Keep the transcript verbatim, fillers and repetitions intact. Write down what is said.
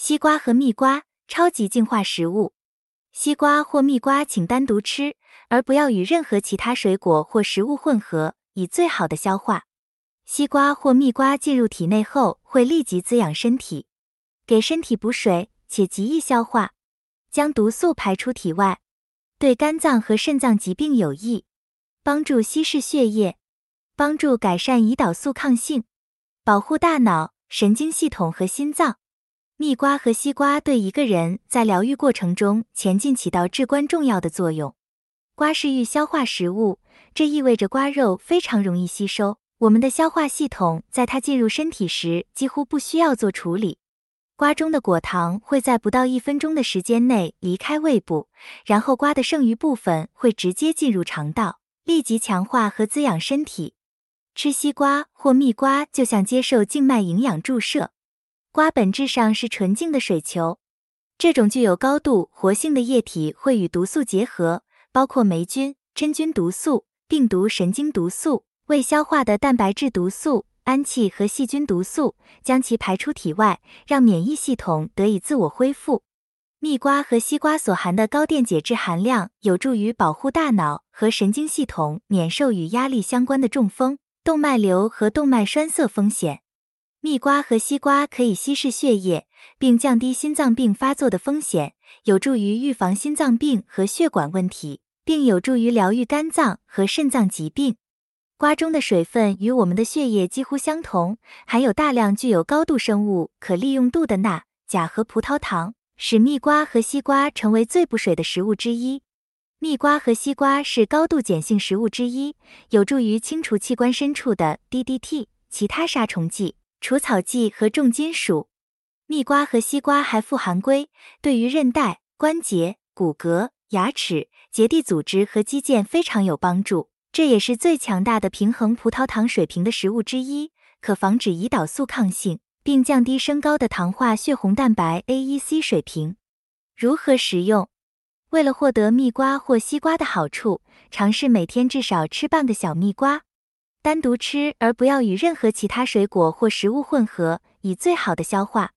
西瓜和蜜瓜，超级净化食物。西瓜或蜜瓜请单独吃，而不要与任何其他水果或食物混合，以最好的消化。西瓜或蜜瓜进入体内后会立即滋养身体，给身体补水，且极易消化，将毒素排出体外，对肝脏和肾脏疾病有益，帮助稀释血液，帮助改善胰岛素抗性，保护大脑、神经系统和心脏。蜜瓜和西瓜对一个人在疗愈过程中前进起到至关重要的作用。瓜是预消化食物，这意味着瓜肉非常容易吸收，我们的消化系统在它进入身体时几乎不需要做处理。瓜中的果糖会在不到一分钟的时间内离开胃部，然后瓜的剩余部分会直接进入肠道，立即强化和滋养身体。吃西瓜或蜜瓜就像接受静脉营养注射。瓜本质上是纯净的水球，这种具有高度活性的液体会与毒素结合，包括霉菌、真菌毒素、病毒神经毒素、未消化的蛋白质毒素、氨气和细菌毒素，将其排出体外，让免疫系统得以自我恢复。蜜瓜和西瓜所含的高电解质含量有助于保护大脑和神经系统免受与压力相关的中风、动脉瘤和动脉栓塞风险。蜜瓜和西瓜可以稀释血液，并降低心脏病发作的风险，有助于预防心脏病和血管问题，并有助于疗愈肝脏和肾脏疾病。瓜中的水分与我们的血液几乎相同，含有大量具有高度生物可利用度的钠、钾和葡萄糖，使蜜瓜和西瓜成为最补水的食物之一。蜜瓜和西瓜是高度碱性食物之一，有助于清除器官深处的 D D T、其他杀虫剂、除草剂和重金属。蜜瓜和西瓜还富含硅，对于韧带、关节、骨骼、牙齿、结缔组织和肌腱非常有帮助。这也是最强大的平衡葡萄糖水平的食物之一，可防止胰岛素抗性，并降低升高的糖化血红蛋白 A E C 水平。如何食用？为了获得蜜瓜或西瓜的好处，尝试每天至少吃半个小蜜瓜。单独吃，而不要与任何其他水果或食物混合，以最好的消化。